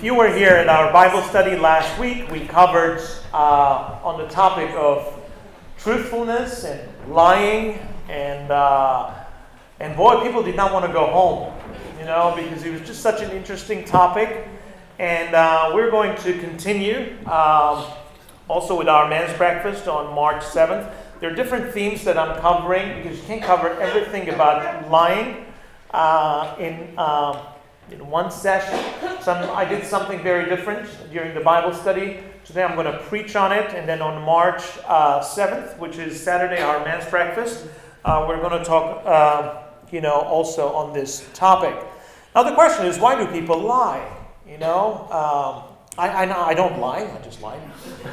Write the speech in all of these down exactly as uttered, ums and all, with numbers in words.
you were here at our Bible study last week, we covered uh, on the topic of truthfulness and lying, and uh, and boy, people did not want to go home, you know, because it was just such an interesting topic. And uh, we're going to continue um, also with our men's breakfast on March seventh. There are different themes that I'm covering because you can't cover everything about lying uh, in uh, in one session. Some, I did something very different during the Bible study. Today I'm going to preach on it, and then on March uh, seventh, which is Saturday, our men's breakfast, uh, we're going to talk, uh, you know, also on this topic. Now the question is, why do people lie? You know, um, I, I I don't lie. I just lie.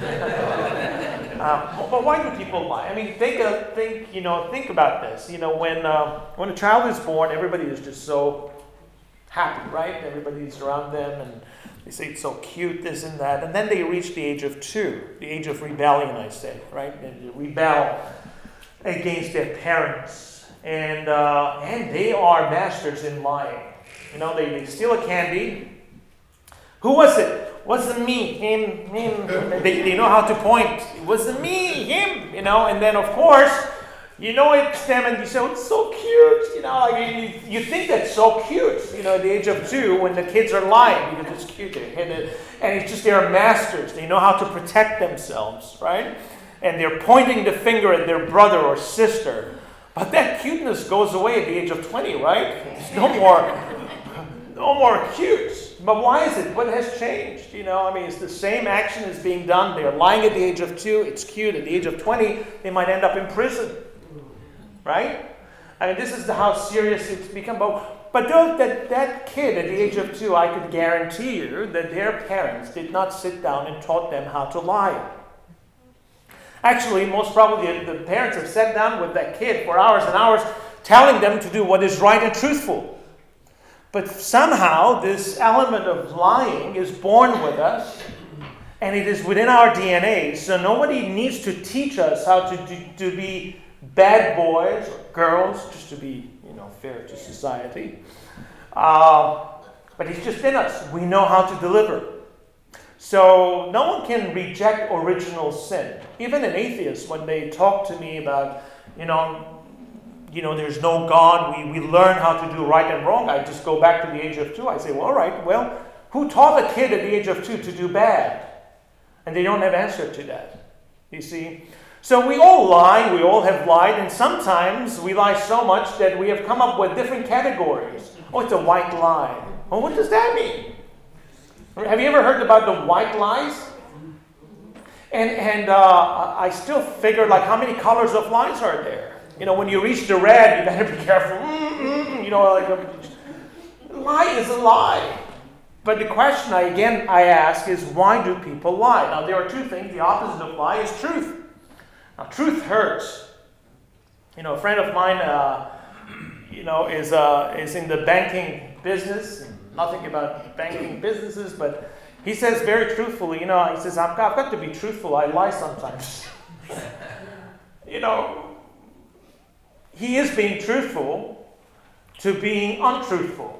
uh, but why do people lie? I mean, think uh, think you know think about this. You know, when uh, when a child is born, everybody is just so happy, right? Everybody's around them, and they say it's so cute, this and that, and then they reach the age of two, the age of rebellion, I say, right? And they rebel against their parents, and uh, and they are masters in lying. You know, they, they steal a candy. Who was it? Wasn't me, him, him. They, they know how to point. It wasn't me, him, you know. And then, of course, you know it's them, and you say, oh, it's so cute. You know, like you, you think that's so cute, you know, at the age of two when the kids are lying because it's cute. And, it, and it's just they're masters. They know how to protect themselves, right? And they're pointing the finger at their brother or sister. But that cuteness goes away at the age of twenty, right? It's no more, no more cute. But why is it? What has changed? You know, I mean, it's the same action is being done. They're lying at the age of two. It's cute. At the age of twenty, they might end up in prison. Right? I mean, this is the, how serious it's become. But, but those, that, that kid at the age of two, I could guarantee you that their parents did not sit down and taught them how to lie. Actually, most probably the, the parents have sat down with that kid for hours and hours telling them to do what is right and truthful. But somehow this element of lying is born with us, and it is within our D N A. So nobody needs to teach us how to, to, to be bad boys or girls, just to be, you know, fair to society. Uh, but it's just in us. We know how to deliver. So no one can reject original sin. Even an atheist, when they talk to me about, you know, you know, there's no God, we, we learn how to do right and wrong, I just go back to the age of two. I say, well, all right, well, who taught a kid at the age of two to do bad? And they don't have answer to that, you see. So we all lie, we all have lied, and sometimes we lie so much that we have come up with different categories. Oh, it's a white lie. Well, what does that mean? Have you ever heard about the white lies? And, and uh, I still figure, like, how many colors of lies are there? You know, when you reach the red, you better be careful. Mm-mm, you know, like a lie is a lie. But the question I again I ask is, why do people lie? Now, there are two things. The opposite of lie is truth. Now, truth hurts. You know, a friend of mine, uh, you know, is uh, is in the banking business. Nothing about banking businesses, but he says very truthfully, you know, he says, I've got, I've got to be truthful. I lie sometimes. You know, he is being truthful to being untruthful.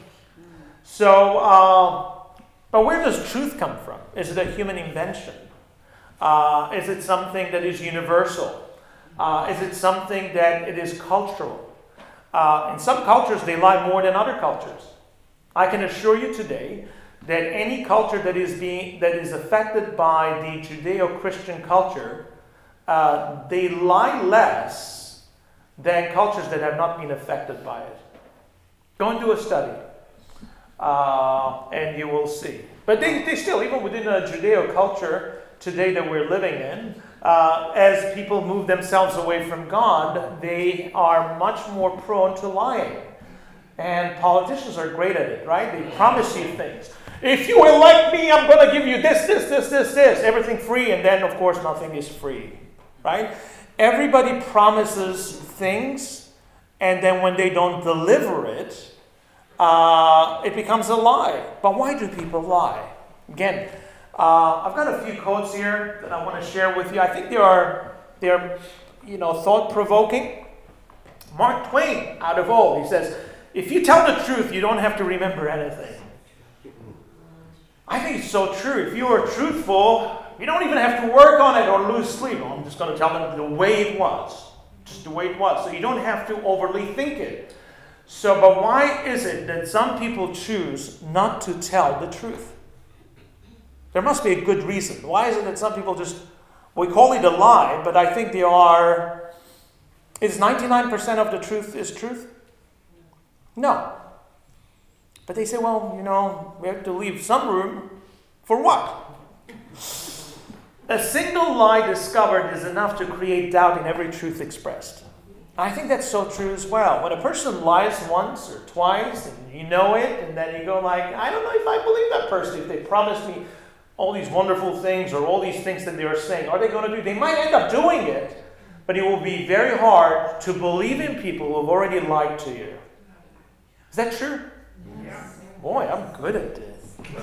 So, uh, but where does truth come from? Is it a human invention? Uh, is it something that is universal? Uh, is it something that it is cultural? Uh, in some cultures, they lie more than other cultures. I can assure you today that any culture that is being that is affected by the Judeo-Christian culture, uh, they lie less than cultures that have not been affected by it. Go and do a study, uh, and you will see. But they, they still, even within a Judeo culture today that we're living in, uh, as people move themselves away from God, they are much more prone to lying. And politicians are great at it, right? They promise you things. If you elect me, I'm going to give you this, this, this, this, this. Everything free, and then, of course, nothing is free, right? Everybody promises things, and then when they don't deliver it, uh, it becomes a lie. But why do people lie? Again, uh, I've got a few quotes here that I want to share with you. I think they are, they are, you know, thought-provoking. Mark Twain, out of all, he says, if you tell the truth, you don't have to remember anything. think it's so true. If you are truthful, you don't even have to work on it or lose sleep. I'm just going to tell them the way it was. Just the way it was. So you don't have to overly think it. So, but why is it that some people choose not to tell the truth? There must be a good reason. Why is it that some people just, we call it a lie, but I think they are, is ninety-nine percent of the truth is truth? No. But they say, well, you know, we have to leave some room for what? A single lie discovered is enough to create doubt in every truth expressed. I think that's so true as well. When a person lies once or twice, and you know it, and then you go like, I don't know if I believe that person. If they promised me all these wonderful things or all these things that they are saying, are they going to do? They might end up doing it, but it will be very hard to believe in people who have already lied to you. Is that true? Yes. Boy, I'm good at this.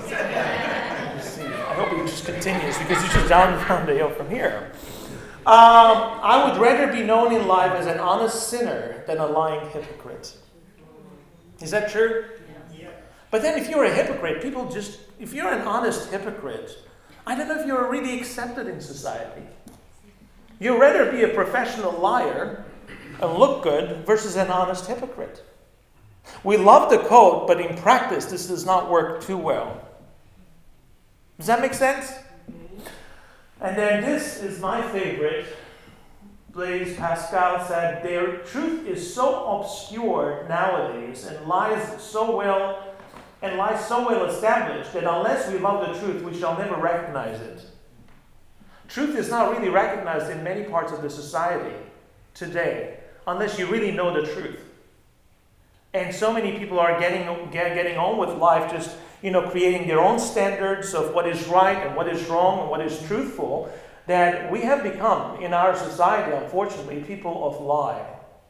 See, I hope it just continues because it's just down, down the hill from here. Um, I would rather be known in life as an honest sinner than a lying hypocrite. Is that true? Yeah. But then if you're a hypocrite, people just, if you're an honest hypocrite, I don't know if you're really accepted in society. You'd rather be a professional liar and look good versus an honest hypocrite. We love the code, but in practice, this does not work too well. Does that make sense? And then this is my favorite. Blaise Pascal said, their truth is so obscure nowadays and lies so well and lies so well established that unless we love the truth, we shall never recognize it. Truth is not really recognized in many parts of the society today, unless you really know the truth. And so many people are getting, get, getting on with life just, you know, creating their own standards of what is right and what is wrong and what is truthful, that we have become, in our society, unfortunately, people of lie.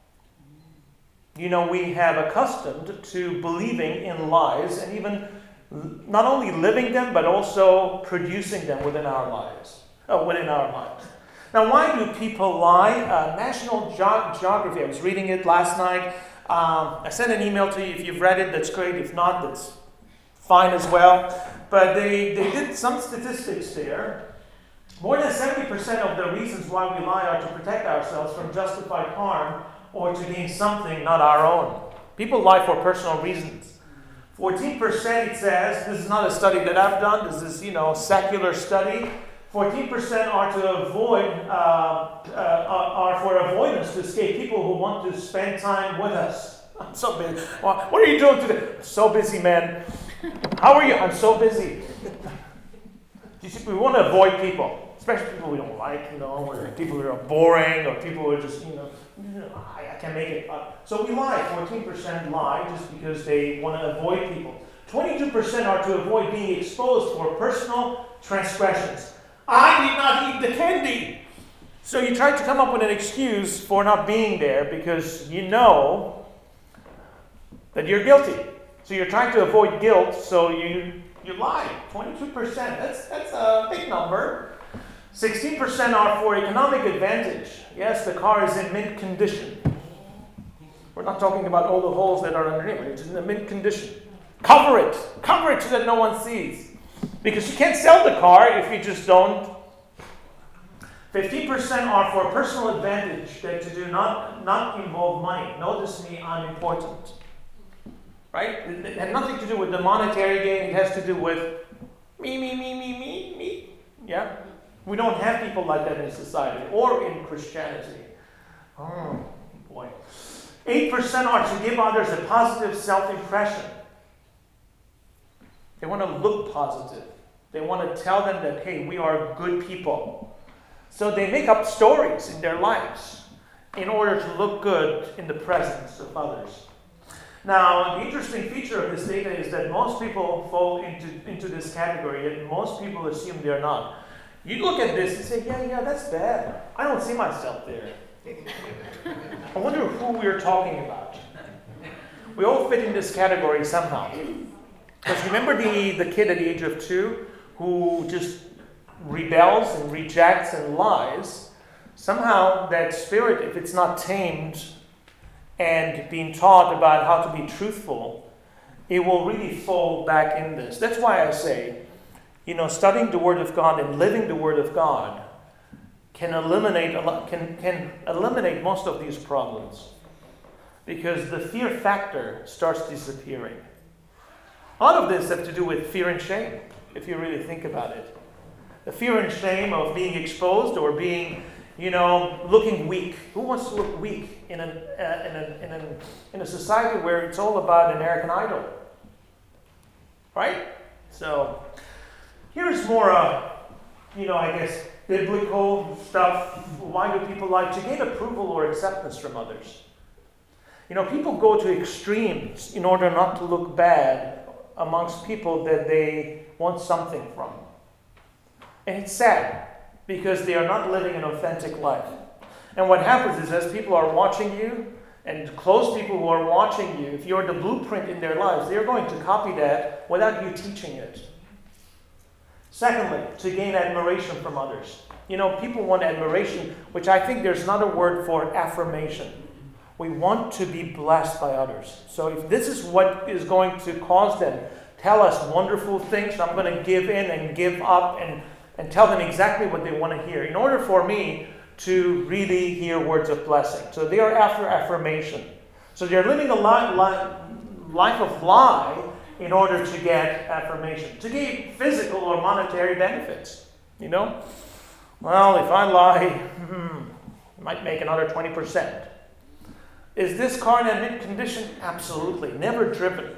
You know, we have accustomed to believing in lies and even not only living them, but also producing them within our lives, uh, within our lives. Now, why do people lie? Uh, National Ge- Geography, I was reading it last night. Um, I sent an email to you. If you've read it, that's great. If not, that's fine as well. But they, they did some statistics there. More than seventy percent of the reasons why we lie are to protect ourselves from justified harm or to gain something not our own. People lie for personal reasons. fourteen percent, it says, this is not a study that I've done, this is, you know, secular study. fourteen percent are to avoid, uh, uh, are for avoidance to escape people who want to spend time with us. I'm so busy. Well, what are you doing today? I'm so busy, man. How are you? I'm so busy. You see, we want to avoid people, especially people we don't like, you know, or people who are boring, or people who are just, you know, I, I can't make it up. So we lie. fourteen percent lie just because they want to avoid people. twenty-two percent are to avoid being exposed for personal transgressions. I did not eat the candy. So you try to come up with an excuse for not being there because you know that you're guilty. So you're trying to avoid guilt, so you, you lie. twenty-two percent, that's, that's a big number. sixteen percent are for economic advantage. Yes, the car is in mint condition. We're not talking about all the holes that are underneath, but it's in the mint condition. Cover it. Cover it so that no one sees. Because you can't sell the car if you just don't. fifteen percent are for personal advantage that to do not, not involve money. Notice me, I'm important. Right? It, it had nothing to do with the monetary gain. It has to do with me, me, me, me, me, me. Yeah? We don't have people like that in society or in Christianity. Oh, boy. eight percent are to give others a positive self-impression. They want to look positive. They want to tell them that, hey, we are good people. So they make up stories in their lives in order to look good in the presence of others. Now, the interesting feature of this data is that most people fall into, into this category, and most people assume they're not. You look at this and say, yeah, yeah, that's bad. I don't see myself there. I wonder who we're talking about. We all fit in this category somehow. Because remember the, the kid at the age of two who just rebels and rejects and lies? Somehow that spirit, if it's not tamed and being taught about how to be truthful, it will really fall back in this. That's why I say, you know, studying the Word of God and living the Word of God can eliminate a lot, can, can eliminate most of these problems, because the fear factor starts disappearing. A lot of this has to do with fear and shame, if you really think about it. The fear and shame of being exposed or being, you know, looking weak. Who wants to look weak in, an, uh, in, a, in, a, in a society where it's all about American Idol? Right? So, here's more, uh, you know, I guess, biblical stuff. Why do people lie? To gain approval or acceptance from others. You know, people go to extremes in order not to look bad amongst people that they want something from. And it's sad, because they are not living an authentic life. And what happens is, as people are watching you, and close people who are watching you, if you're the blueprint in their lives, they're going to copy that without you teaching it. Secondly, to gain admiration from others. You know, people want admiration, which I think there's another word for affirmation. We want to be blessed by others. So if this is what is going to cause them, tell us wonderful things, I'm going to give in and give up and, and tell them exactly what they want to hear, in order for me to really hear words of blessing. So they are after affirmation. So they're living a li- li- life of lie in order to get affirmation, to get physical or monetary benefits. You know? Well, if I lie, hmm, I might make another twenty percent. Is this car in a mint condition? Absolutely. Never driven.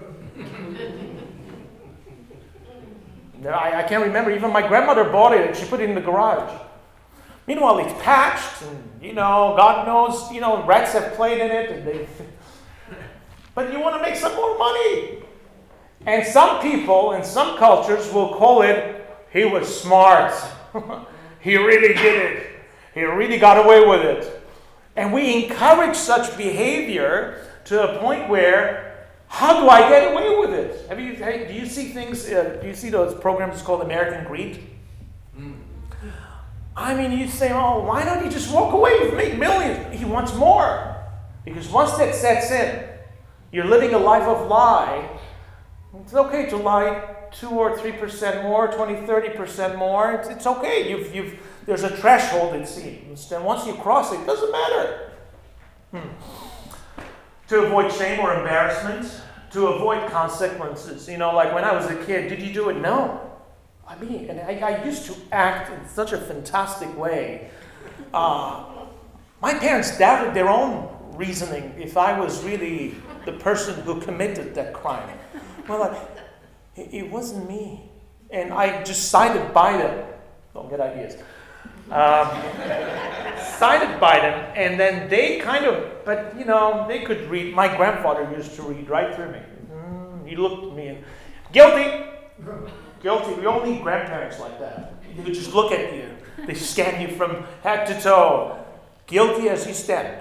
I, I can't remember. Even my grandmother bought it and she put it in the garage. Meanwhile, it's patched and, you know, God knows, you know, rats have played in it. And they, but you want to make some more money. And some people in some cultures will call it, he was smart. He really did it. He really got away with it. And we encourage such behavior to a point where, how do I get away with it? Have you? Do you see things? Uh, do you see those programs called American Greed? Mm. I mean, you say, "Oh, why don't you just walk away and make millions?" He wants more, because once that sets in, you're living a life of lie. It's okay to lie two or three percent more, twenty, thirty percent more. It's, it's okay. You've you've. There's a threshold, it seems. And once you cross it, it doesn't matter. Hmm. To avoid shame or embarrassment, to avoid consequences. You know, like when I was a kid, did you do it? No. I mean, and I, I used to act in such a fantastic way. Uh, my parents doubted their own reasoning if I was really the person who committed that crime. Well, like, it, it wasn't me. And I just sided by them. Don't get ideas. Um, sided by them, and then they kind of, but you know, they could read. My grandfather used to read right through me. Mm, he looked at me and, guilty, guilty. We all need grandparents like that. They would just look at you. They scan you from head to toe. Guilty as you stand.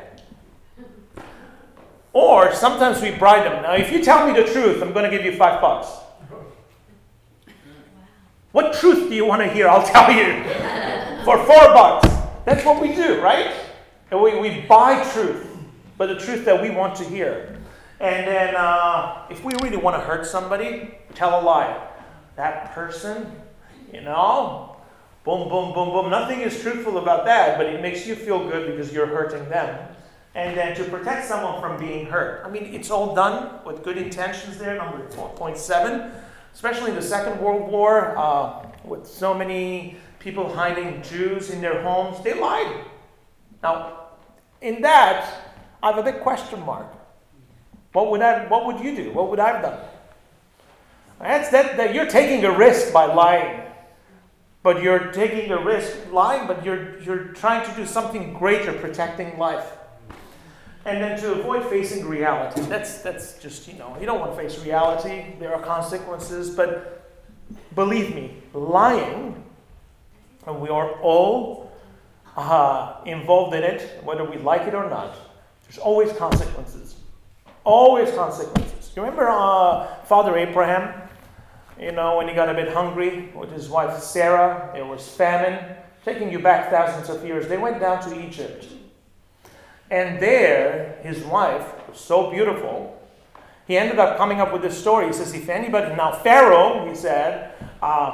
Or sometimes we bribe them. Now, if you tell me the truth, I'm going to give you five bucks. What truth do you want to hear? I'll tell you. For four bucks. That's what we do, right? And we, we buy truth, but the truth that we want to hear. And then uh, if we really want to hurt somebody, tell a lie. That person, you know, boom, boom, boom, boom. Nothing is truthful about that, but it makes you feel good because you're hurting them. And then to protect someone from being hurt. I mean, it's all done with good intentions there, number four point seven. Especially in the Second World War, uh, with so many people hiding Jews in their homes, they lied. Now, in that, I have a big question mark. What would I? What would you do? What would I have done? That's that, that you're taking a risk by lying, but you're taking a risk lying, but you're you're trying to do something greater, protecting life. And then to avoid facing reality. That's that's just, you know, you don't want to face reality. There are consequences, but believe me, lying, and we are all uh, involved in it, whether we like it or not. There's always consequences. Always consequences. You remember uh, Father Abraham? You know, when he got a bit hungry with his wife Sarah, there was famine. Taking you back thousands of years, they went down to Egypt. And there, his wife was so beautiful, he ended up coming up with this story. He says, if anybody, now Pharaoh, he said, uh,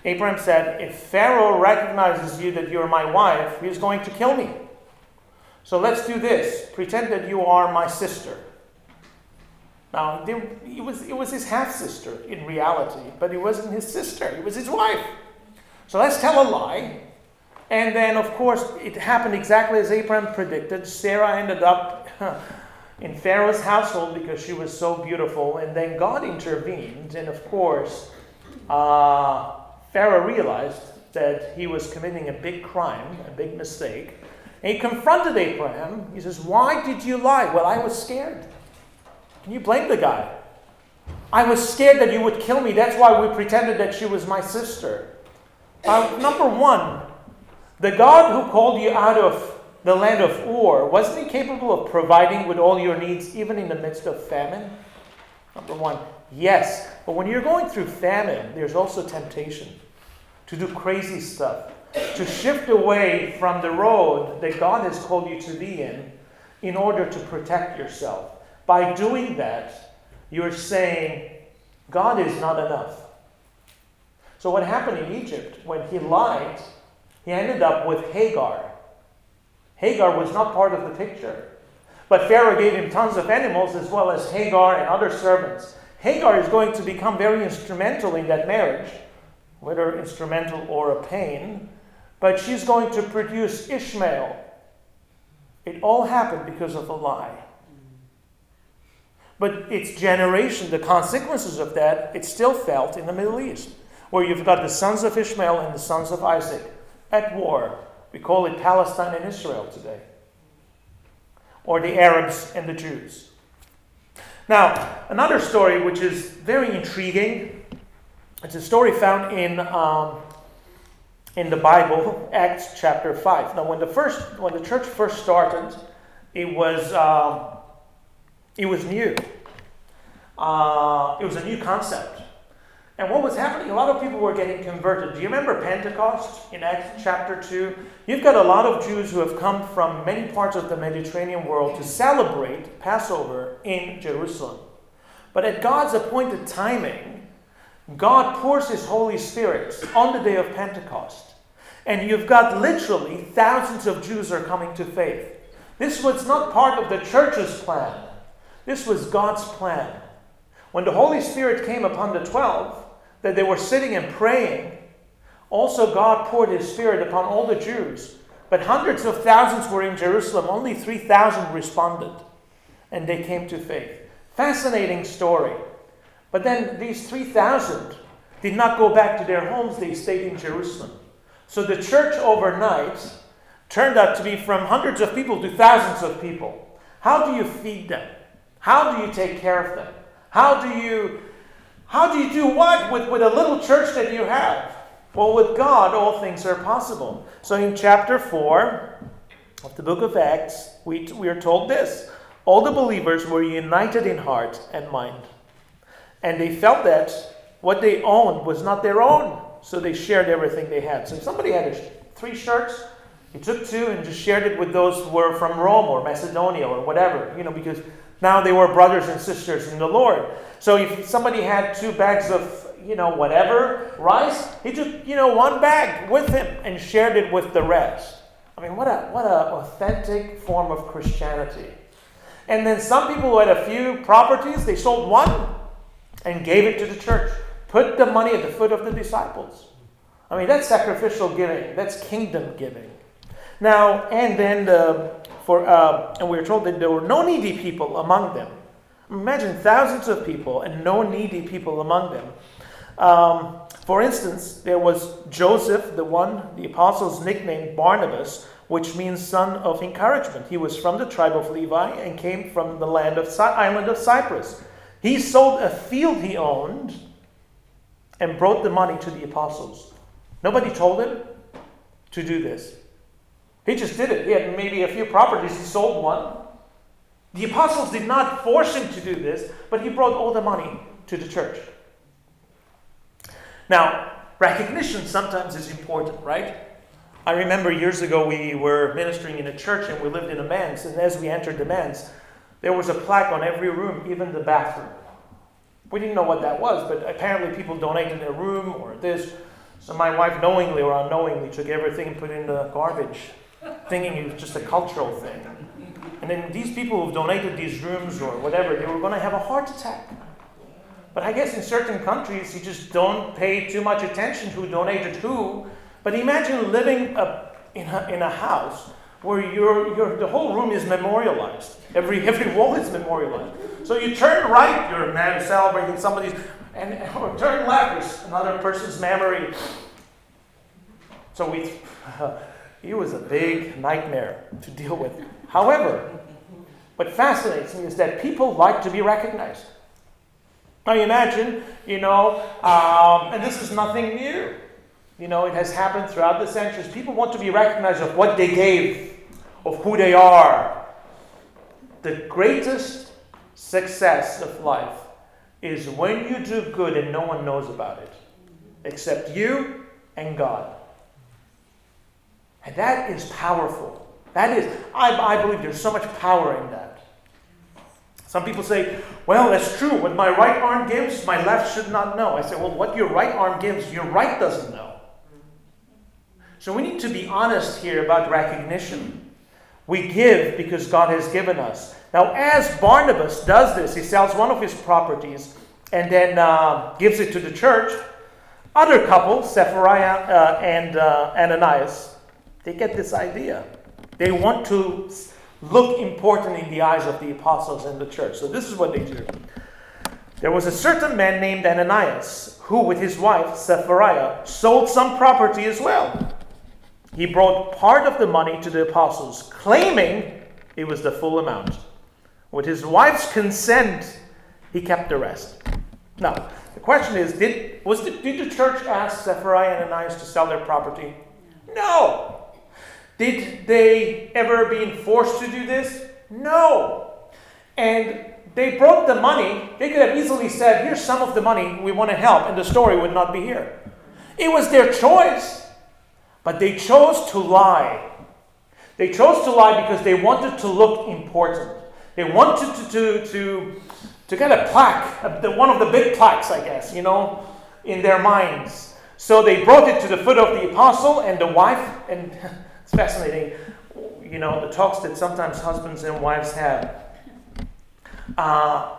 Abraham said, if Pharaoh recognizes you that you're my wife, he's going to kill me. So let's do this. Pretend that you are my sister. Now, there, it, was, it was his half-sister in reality, but it wasn't his sister. It was his wife. So let's tell a lie. And then, of course, it happened exactly as Abraham predicted. Sarah ended up in Pharaoh's household because she was so beautiful. And then God intervened. And, of course, uh, Pharaoh realized that he was committing a big crime, a big mistake. And he confronted Abraham. He says, why did you lie? Well, I was scared. Can you blame the guy? I was scared that you would kill me. That's why we pretended that she was my sister. Uh, number one, the God who called you out of the land of Ur, wasn't he capable of providing with all your needs even in the midst of famine? Number one, yes. But when you're going through famine, there's also temptation to do crazy stuff, to shift away from the road that God has called you to be in in order to protect yourself. By doing that, you're saying, God is not enough. So what happened in Egypt, when he lied, he ended up with Hagar. Hagar was not part of the picture. But Pharaoh gave him tons of animals as well as Hagar and other servants. Hagar is going to become very instrumental in that marriage, whether instrumental or a pain, but she's going to produce Ishmael. It all happened because of a lie. But its generation, the consequences of that, it's still felt in the Middle East, where you've got the sons of Ishmael and the sons of Isaac at war. We call it Palestine and Israel today. Or the Arabs and the Jews. Now, another story which is very intriguing. It's a story found in um, in the Bible, Acts chapter five. Now, when the first when the church first started, it was um, it was new. Uh, it was a new concept. And what was happening? A lot of people were getting converted. Do you remember Pentecost in Acts chapter two? You've got a lot of Jews who have come from many parts of the Mediterranean world to celebrate Passover in Jerusalem. But at God's appointed timing, God pours His Holy Spirit on the day of Pentecost. And you've got literally thousands of Jews are coming to faith. This was not part of the church's plan. This was God's plan. When the Holy Spirit came upon the twelve, that they were sitting and praying, also God poured His Spirit upon all the Jews. But hundreds of thousands were in Jerusalem. Only three thousand responded. And they came to faith. Fascinating story. But then these three thousand did not go back to their homes. They stayed in Jerusalem. So the church overnight turned out to be from hundreds of people to thousands of people. How do you feed them? How do you take care of them? How do you, how do you do what with, with a little church that you have? Well, with God, all things are possible. So in chapter four of the book of Acts, we, we are told this. All the believers were united in heart and mind. And they felt that what they owned was not their own. So they shared everything they had. So if somebody had three shirts, he took two and just shared it with those who were from Rome or Macedonia or whatever. You know, because now they were brothers and sisters in the Lord. So if somebody had two bags of, you know, whatever, rice, he took, you know, one bag with him and shared it with the rest. I mean, what a what a authentic form of Christianity. And then some people who had a few properties, they sold one and gave it to the church. Put the money at the foot of the disciples. I mean, that's sacrificial giving. That's kingdom giving. Now, and then the, for uh, and we were told that there were no needy people among them. Imagine thousands of people and no needy people among them. Um, for instance, there was Joseph, the one the apostles nicknamed Barnabas, which means son of encouragement. He was from the tribe of Levi and came from the land of island of Cyprus. He sold a field he owned and brought the money to the apostles. Nobody told him to do this. He just did it. He had maybe a few properties. He sold one. The apostles did not force him to do this, but he brought all the money to the church. Now, recognition sometimes is important, right? I remember years ago we were ministering in a church and we lived in a manse, and as we entered the manse, there was a plaque on every room, even the bathroom. We didn't know what that was, but apparently people donated their room or this. So my wife knowingly or unknowingly took everything and put it in the garbage, thinking it was just a cultural thing. And then these people who donated these rooms or whatever, they were going to have a heart attack. But I guess in certain countries, you just don't pay too much attention who donated who. But imagine living a, in, a, in a house where your, your, the whole room is memorialized. Every, every wall is memorialized. So you turn right, you're now celebrating somebody's, and or turn left, there's another person's memory. So we, uh, it was a big nightmare to deal with. However, what fascinates me is that people like to be recognized. Now imagine, you know, um, and this is nothing new. You know, it has happened throughout the centuries. People want to be recognized of what they gave, of who they are. The greatest success of life is when you do good and no one knows about it, except you and God. And that is powerful. That is, I, I believe there's so much power in that. Some people say, well, that's true. What my right arm gives, my left should not know. I say, well, what your right arm gives, your right doesn't know. So we need to be honest here about recognition. We give because God has given us. Now, as Barnabas does this, he sells one of his properties and then uh, gives it to the church. Other couple, Sapphira uh, and uh, Ananias, they get this idea. They want to look important in the eyes of the apostles and the church. So this is what they do. There was a certain man named Ananias who, with his wife Sapphira, sold some property as well. He brought part of the money to the apostles, claiming it was the full amount. With his wife's consent, he kept the rest. Now, the question is, did, was the, did the church ask Sapphira and Ananias to sell their property? No. Did they ever be forced to do this? No. And they brought the money. They could have easily said, here's some of the money, we want to help, and the story would not be here. It was their choice. But they chose to lie. They chose to lie because they wanted to look important. They wanted to, to, to, to get a plaque, the, one of the big plaques, I guess, you know, in their minds. So they brought it to the foot of the apostle and the wife, and it's fascinating, you know, the talks that sometimes husbands and wives have. Uh,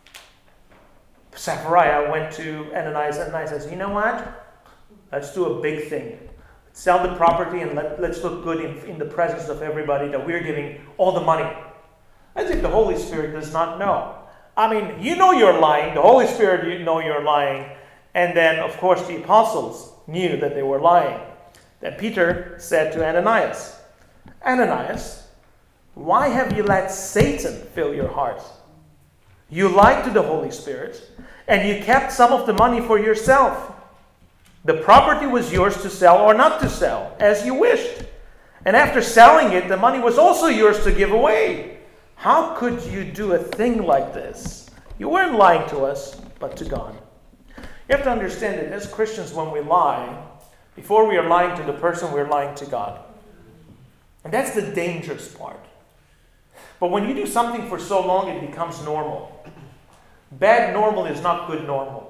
Sapphira went to Ananias, and Ananias says, you know what? Let's do a big thing. Sell the property and let, let's look good in, in the presence of everybody that we're giving all the money. I think the Holy Spirit does not know. I mean, you know you're lying. The Holy Spirit, you know you're lying. And then, of course, the apostles knew that they were lying. Then Peter said to Ananias, Ananias, why have you let Satan fill your heart? You lied to the Holy Spirit, and you kept some of the money for yourself. The property was yours to sell or not to sell, as you wished. And after selling it, the money was also yours to give away. How could you do a thing like this? You weren't lying to us, but to God. You have to understand that as Christians, when we lie, before we are lying to the person, we're lying to God. And that's the dangerous part. But when you do something for so long, it becomes normal. Bad normal is not good normal.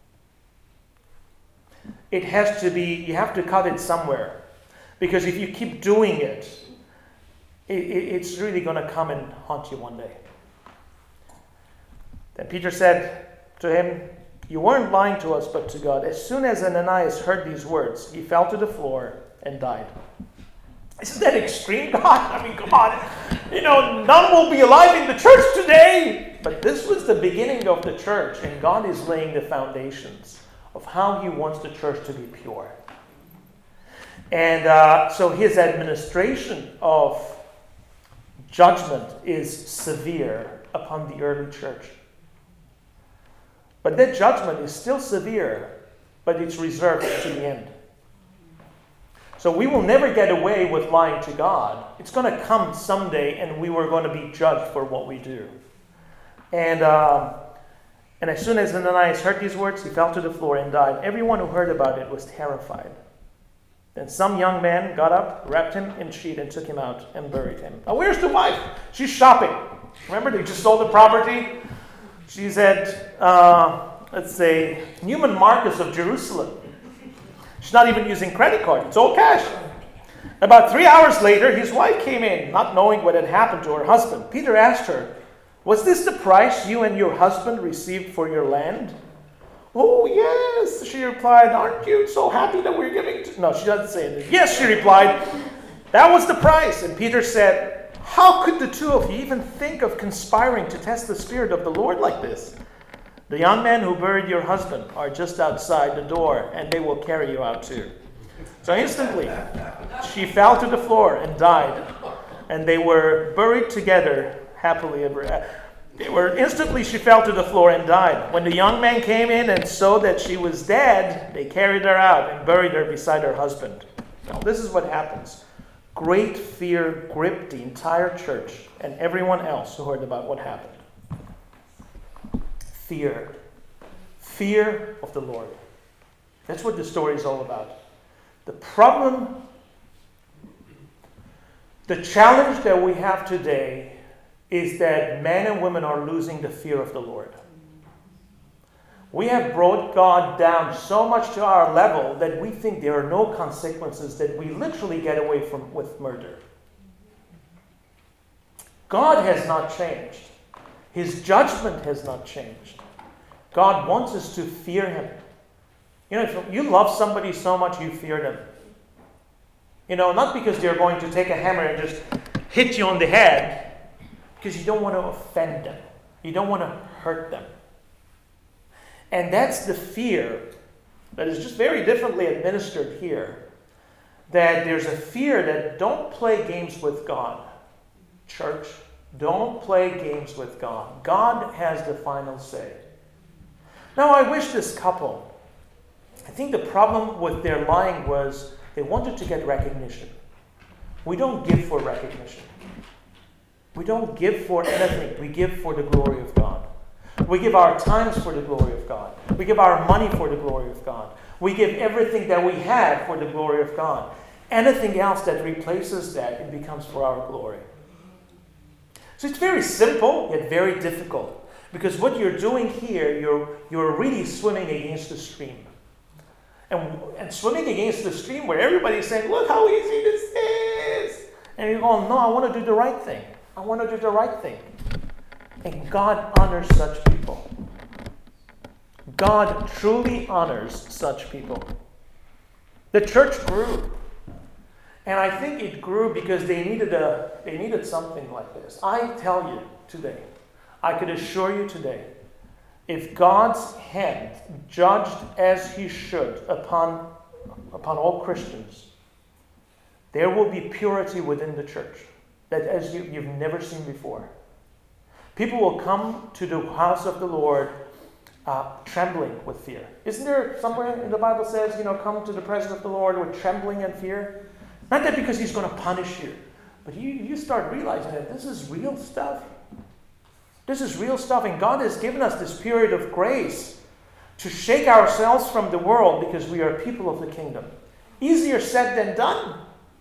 It has to be, you have to cut it somewhere. Because if you keep doing it, it, it it's really going to come and haunt you one day. Then Peter said to him, you weren't lying to us, but to God. As soon as Ananias heard these words, he fell to the floor and died. Isn't that extreme, God? I mean, come on. You know, none will be alive in the church today. But this was the beginning of the church, and God is laying the foundations of how he wants the church to be pure. And uh, so his administration of judgment is severe upon the early church. But that judgment is still severe, but it's reserved to the end. So we will never get away with lying to God. It's going to come someday, and we were going to be judged for what we do. And um, and as soon as Ananias heard these words, he fell to the floor and died. Everyone who heard about it was terrified. Then some young man got up, wrapped him in a sheet, and took him out and buried him. Now, where's the wife? She's shopping. Remember, they just sold the property. She's at, uh, let's say, Newman Marcus of Jerusalem. She's not even using credit card. It's all cash. About three hours later, his wife came in, not knowing what had happened to her husband. Peter asked her, "Was this the price you and your husband received for your land?" "Oh, yes," she replied. "Aren't you so happy that we're giving to..." No, she doesn't say it. "Yes," she replied. "That was the price." And Peter said, "How could the two of you even think of conspiring to test the Spirit of the Lord like this? The young men who buried your husband are just outside the door, and they will carry you out too." So instantly, she fell to the floor and died, and they were buried together happily ever after. They were instantly she fell to the floor and died. When the young man came in and saw that she was dead, they carried her out and buried her beside her husband. Now, this is what happens. Great fear gripped the entire church and everyone else who heard about what happened. Fear. Fear of the Lord. That's what the story is all about. The problem, the challenge that we have today is that men and women are losing the fear of the Lord. We have brought God down so much to our level that we think there are no consequences, that we literally get away from with murder. God has not changed. His judgment has not changed. God wants us to fear him. You know, if you love somebody so much, you fear them. You know, not because they're going to take a hammer and just hit you on the head, because you don't want to offend them. You don't want to hurt them. And that's the fear that is just very differently administered here. That there's a fear that don't play games with God. Church, don't play games with God. God has the final say. Now, I wish this couple, I think the problem with their lying was they wanted to get recognition. We don't give for recognition. We don't give for anything. We give for the glory of God. We give our times for the glory of God. We give our money for the glory of God. We give everything that we have for the glory of God. Anything else that replaces that, it becomes for our glory. So it's very simple, yet very difficult. Because what you're doing here, you're, you're really swimming against the stream. And, and swimming against the stream where everybody's saying, "Look how easy this is." And you're going, "No, I want to do the right thing. I want to do the right thing." And God honors such people. God truly honors such people. The church grew. And I think it grew because they needed a they needed something like this. I tell you today, I could assure you today, if God's hand judged as he should upon, upon all Christians, there will be purity within the church that as you, you've never seen before. People will come to the house of the Lord uh, trembling with fear. Isn't there somewhere in the Bible says, you know, come to the presence of the Lord with trembling and fear? Not that because he's going to punish you, but you, you start realizing that this is real stuff. This is real stuff, and God has given us this period of grace to shake ourselves from the world because we are people of the kingdom. Easier said than done.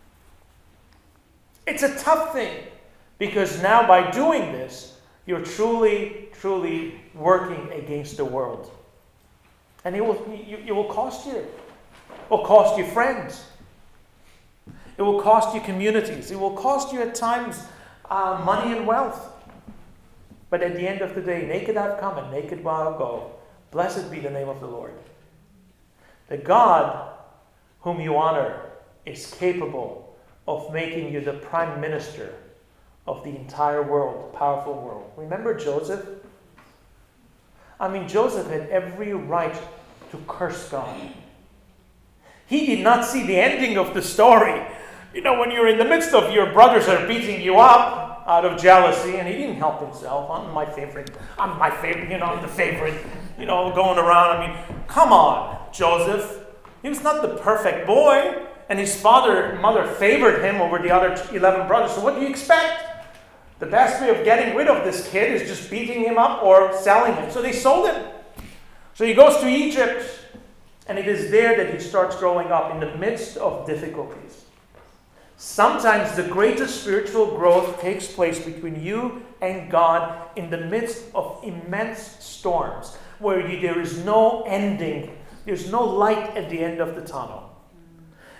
It's a tough thing because now by doing this, you're truly, truly working against the world. And it will, it will cost you. It will cost you friends. It will cost you communities. It will cost you at times uh, money and wealth. But at the end of the day, naked I've come and naked will I go. Blessed be the name of the Lord. The God whom you honor is capable of making you the prime minister of the entire world, the powerful world. Remember Joseph? I mean, Joseph had every right to curse God. He did not see the ending of the story. You know, when you're in the midst of your brothers are beating you up out of jealousy, and he didn't help himself. I'm my favorite. I'm my favorite. You know, I'm the favorite. You know, going around. I mean, come on, Joseph. He was not the perfect boy, and his father and mother favored him over the other eleven brothers. So what do you expect? The best way of getting rid of this kid is just beating him up or selling him. So they sold him. So he goes to Egypt, and it is there that he starts growing up in the midst of difficulties. Sometimes the greatest spiritual growth takes place between you and God in the midst of immense storms, where you, there is no ending, there's no light at the end of the tunnel.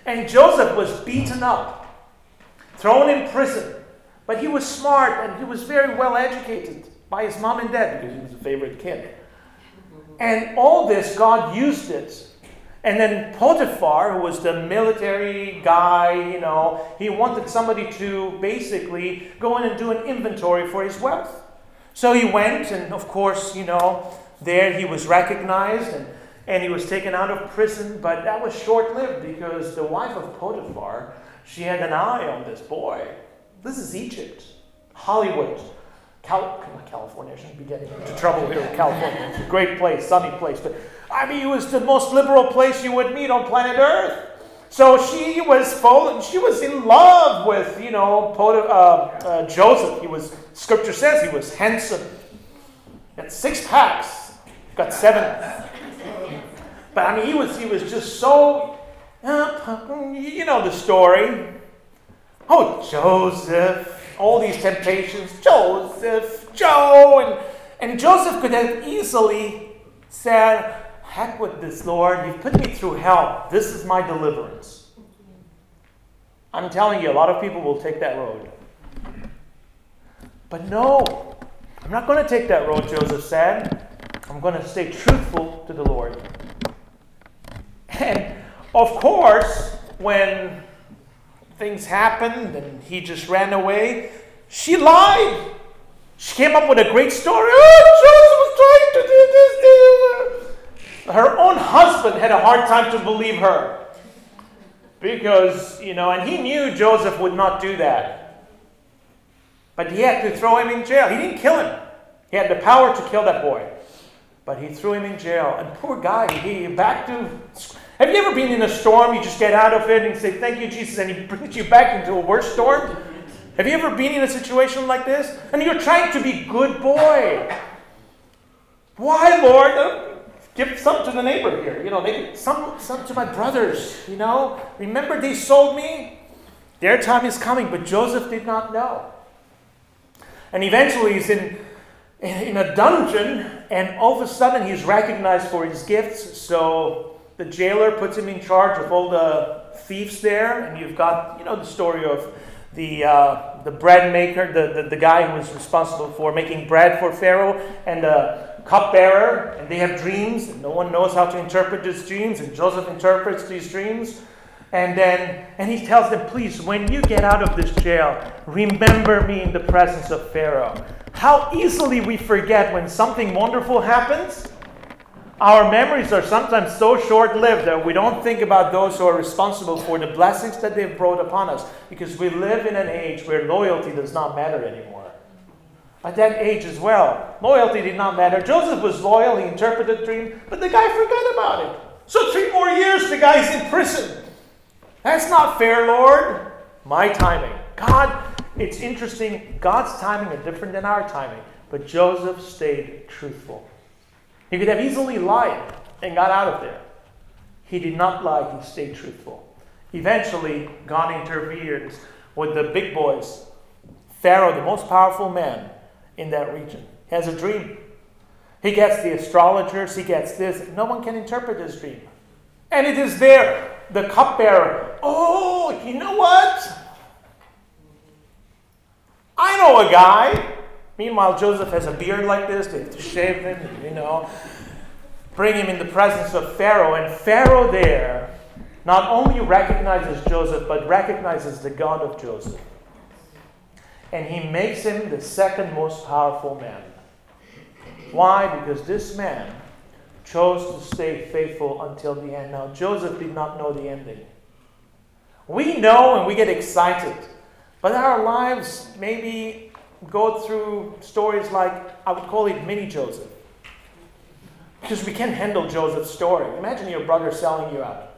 And Joseph was beaten up, thrown in prison. But he was smart and he was very well educated by his mom and dad because he was a favorite kid. And all this, God used it. And then Potiphar, who was the military guy, you know, he wanted somebody to basically go in and do an inventory for his wealth. So he went, and of course, you know, there he was recognized and, and he was taken out of prison. But that was short-lived because the wife of Potiphar, she had an eye on this boy. This is Egypt, Hollywood. Cal- California, I shouldn't be getting into trouble here in California. It's a great place, sunny place. But I mean, it was the most liberal place you would meet on planet Earth. So she was full, she was in love with, you know, Pot- uh, uh, Joseph. He was, Scripture says he was handsome. He had six packs, got seven. But I mean, he was, he was just so, uh, you know the story. Oh, Joseph. All these temptations, Joseph, Joe, and, and Joseph could have easily said, heck with this, Lord, you've put me through hell. This is my deliverance. I'm telling you, a lot of people will take that road. But no, I'm not going to take that road, Joseph said. I'm going to stay truthful to the Lord. And of course, when things happened and he just ran away, she lied. She came up with a great story. Oh, Joseph was trying to do this. Her own husband had a hard time to believe her. Because, you know, and he knew Joseph would not do that. But he had to throw him in jail. He didn't kill him. He had the power to kill that boy. But he threw him in jail. And poor guy, he back to... Have you ever been in a storm, you just get out of it and say, thank you, Jesus, and he brings you back into a worse storm? Have you ever been in a situation like this? And you're trying to be good boy. Why, Lord? Uh, give some to the neighbor here. You know, maybe some, some to my brothers, you know. Remember they sold me? Their time is coming, but Joseph did not know. And eventually he's in, in a dungeon, and all of a sudden he's recognized for his gifts, so... The jailer puts him in charge of all the thieves there, and you've got, you know, the story of the uh, the bread maker, the, the, the guy who was responsible for making bread for Pharaoh, and the cupbearer, and they have dreams, and no one knows how to interpret these dreams, and Joseph interprets these dreams, and then and he tells them, please, when you get out of this jail, remember me in the presence of Pharaoh. How easily we forget when something wonderful happens. Our memories are sometimes so short-lived that we don't think about those who are responsible for the blessings that they've brought upon us, because we live in an age where loyalty does not matter anymore. At that age as well, loyalty did not matter. Joseph was loyal, he interpreted the dream, but the guy forgot about it. So three more years, the guy's in prison. That's not fair, Lord. My timing. God, it's interesting, God's timing is different than our timing, but Joseph stayed truthful. He could have easily lied and got out of there. He did not lie, he stayed truthful. Eventually, God intervened with the big boys. Pharaoh, the most powerful man in that region, has a dream. He gets the astrologers, he gets this. No one can interpret his dream. And it is there, the cupbearer. Oh, you know what? I know a guy. Meanwhile, Joseph has a beard like this. They have to shave him, you know. Bring him in the presence of Pharaoh. And Pharaoh there not only recognizes Joseph, but recognizes the God of Joseph. And he makes him the second most powerful man. Why? Because this man chose to stay faithful until the end. Now, Joseph did not know the ending. We know and we get excited. But our lives maybe go through stories like, I would call it mini Joseph. Because we can't handle Joseph's story. Imagine your brother selling you out.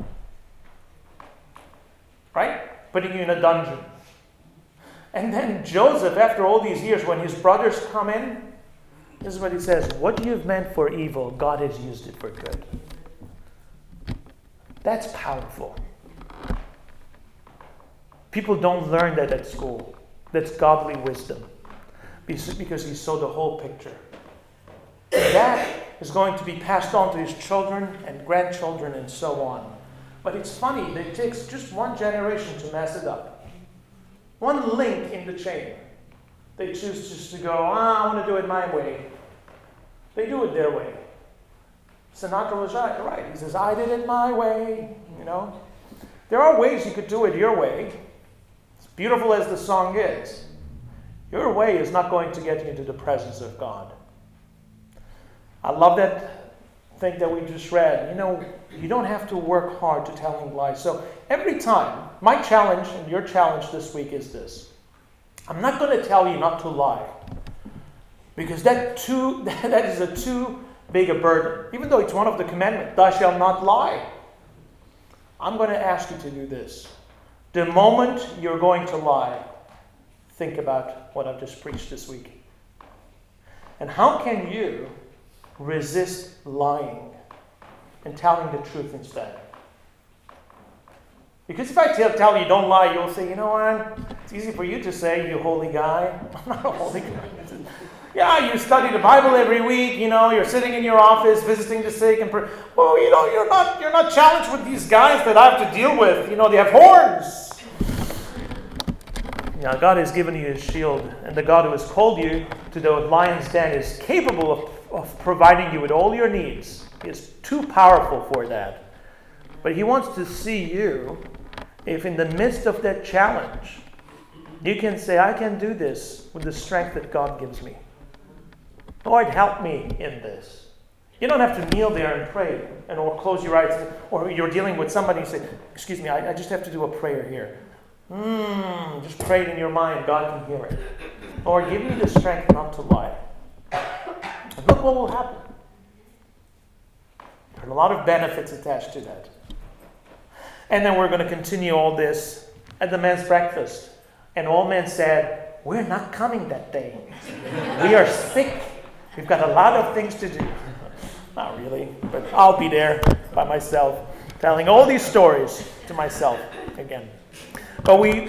Right? Putting you in a dungeon. And then Joseph, after all these years, when his brothers come in, this is what he says, what you've meant for evil, God has used it for good. That's powerful. People don't learn that at school. That's godly wisdom. Because he saw the whole picture. And that is going to be passed on to his children and grandchildren and so on. But it's funny, it takes just one generation to mess it up. One link in the chain. They choose just to go, ah, I want to do it my way. They do it their way. Sinatra was right. right. He says, I did it my way. You know, there are ways you could do it your way. As beautiful as the song is, your way is not going to get you into the presence of God. I love that thing that we just read. You know, you don't have to work hard to telling lies. So every time, my challenge and your challenge this week is this. I'm not going to tell you not to lie. Because that too that is a too big a burden. Even though it's one of the commandments, thou shalt not lie. I'm going to ask you to do this. The moment you're going to lie, think about what I've just preached this week. And how can you resist lying and telling the truth instead? Because if I tell, tell you don't lie, you'll say, you know what? It's easy for you to say, you holy guy. I'm not a holy guy. Yeah, you study the Bible every week, you know, you're sitting in your office visiting the sick and pray. Well, you know, you're not you're not challenged with these guys that I have to deal with. You know, they have horns. Yeah, God has given you his shield, and the God who has called you to the lion's den is capable of, of providing you with all your needs. He is too powerful for that. But he wants to see you, if in the midst of that challenge, you can say, I can do this with the strength that God gives me. Lord, help me in this. You don't have to kneel there and pray and or close your eyes, or you're dealing with somebody and say, excuse me, I, I just have to do a prayer here. Hmm, just pray it in your mind. God can hear it. Lord, give me the strength not to lie. And look what will happen. There are a lot of benefits attached to that. And then we're going to continue all this at the men's breakfast. And all men said, we're not coming that day. We are sick. We've got a lot of things to do. Not really, but I'll be there by myself, telling all these stories to myself again. But we